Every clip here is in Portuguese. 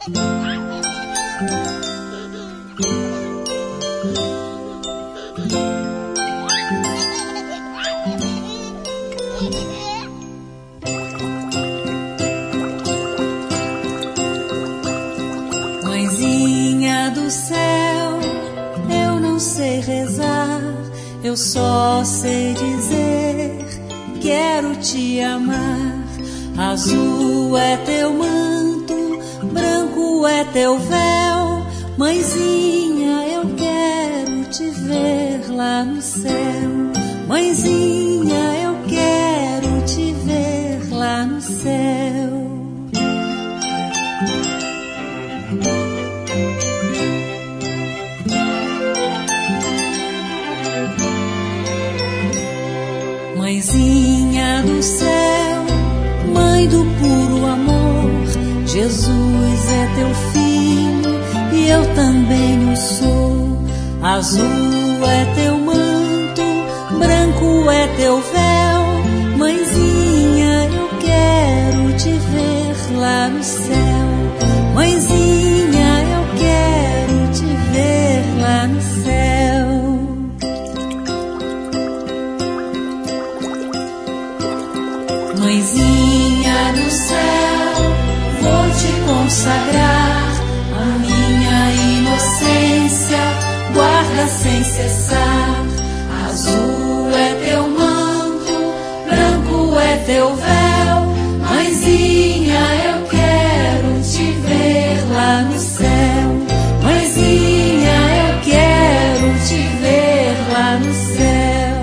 Mãezinha do céu, eu não sei rezar, eu só sei dizer, quero te amar. Azul é teu manto, branco é teu véu, mãezinha, eu quero te ver lá no céu. Mãezinha, eu quero te ver lá no céu. Mãezinha do céu, mãe do puro amor, Jesus é teu filho e eu também o sou. Azul é teu manto, branco é teu véu, mãezinha, eu quero te ver lá no céu. Mãezinha, eu quero te ver lá no céu. Mãezinha do céu, vou te consagrar a minha inocência, guarda sem cessar. Azul é teu manto, branco é teu véu, mãezinha, eu quero te ver lá no céu. Mãezinha, eu quero te ver lá no céu.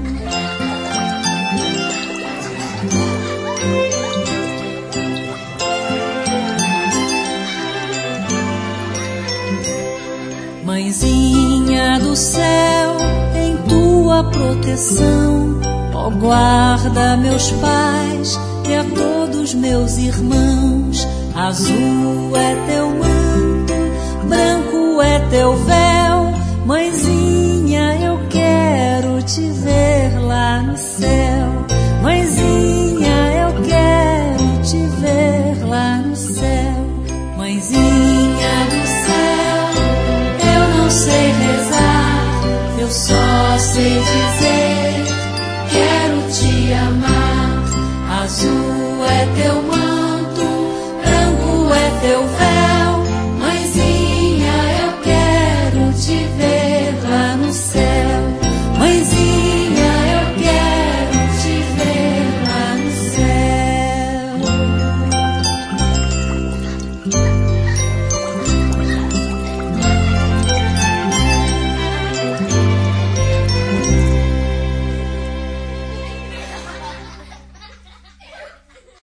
Mãezinha do céu, em tua proteção, ó, guarda meus pais e a todos meus irmãos. Azul é teu manto, branco é teu véu, mãezinha, eu quero te ver lá no céu. Mãezinha, eu quero te ver lá no céu. Mãezinha do céu, eu não sei rezar, eu só sei dizer, quero te amar. Azul é teu manto,